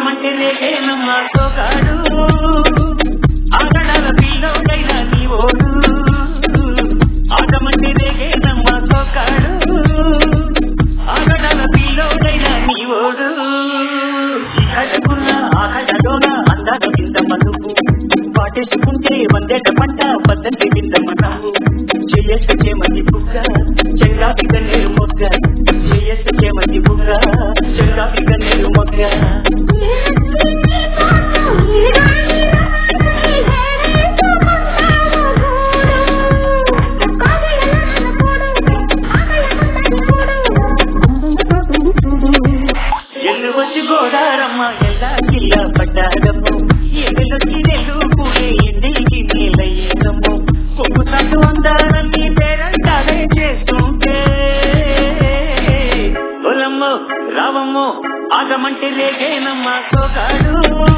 ఆగమంటే రేగేనమ్మ సోగాడు ఆగడాల పిల్లోడైనా నీ ఓడు ఆగమంటే రేగేనమ్మ సోగాడు ఆగడాల పిల్లోడైనా నీ ఓడు కడకున్న ఆ కడలోన అందాల కిందమ్మ నువ్వు పాటేసుకుంటే వందేట పంట పద్ధతి కిందమ్మ నవ్వు చేయసే మంది బుగ్గ చెంగావి గన్నేరు మొగ్గ చేయసే మంది బుగ్గ చెంగావి గన్నేరు మొగ్గ ఎల్లు వచ్చి గోడారమ్మ ఎలా కిల్లా పడ్డాడమ్ము ఎల్లుకి నెల్లు పూడే ఇంటికి నీలయ్యేదమ్ము కొమ్ము తట్టు అందారని పేరంటాలే చేస్తుంటే ఒలమ్మో రావమ్మో ఆగమంటే రేగేనమ్మ సోగాడు